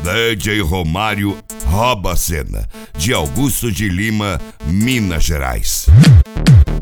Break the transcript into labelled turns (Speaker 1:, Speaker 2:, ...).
Speaker 1: DJ Romário rouba a cena, de Augusto de Lima, Minas Gerais.